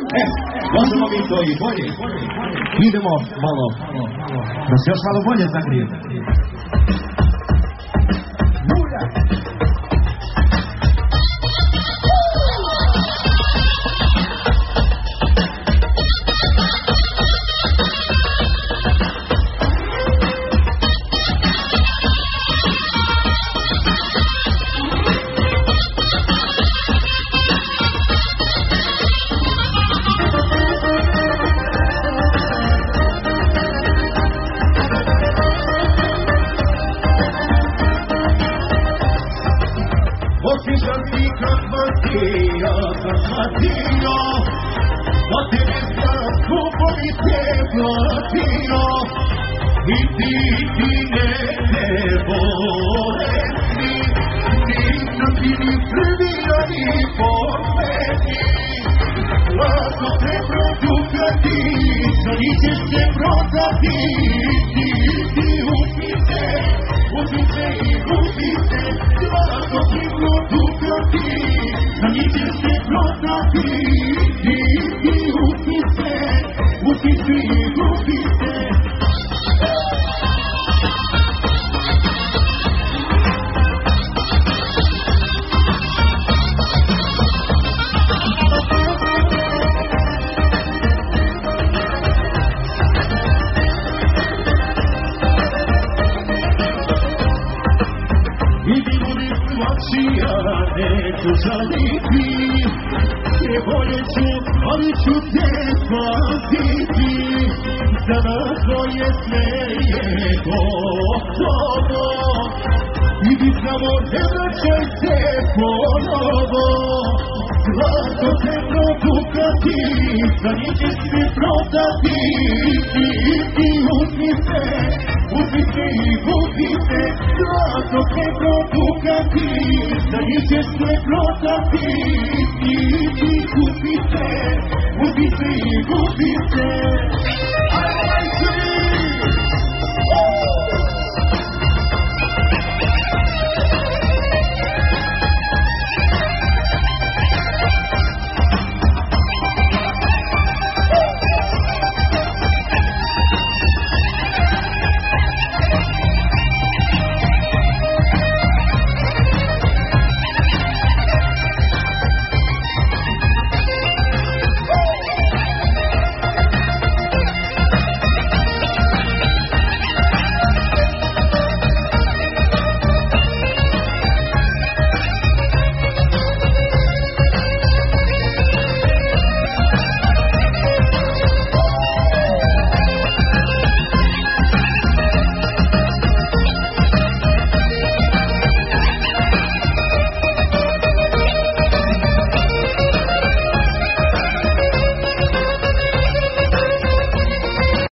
Možemo mi to i bolje. Idemo malo, da se još malo bolje zagrijemo. Otišao si kad Matija, da te ne znam skupo mi te platio, i ti ne bolesti, nisam ti ni prvija ni poslednji, lako te produkati, za njih ćeš se prodati, ti upite i upite, lako ti produkati, za njih ćeš se prodati, ti upite i upite. Ja neću žaliti, te bolje ću, ali ću te spasiti, sada tvoje sve je gotovo, i ti samo ne vraćaj se ponovo, zlato te produkati, za njih ćeš se prodati, ti uzmite i kupite, zlato te produkati, za njih ćeš se prodati, ti kupite i kupite.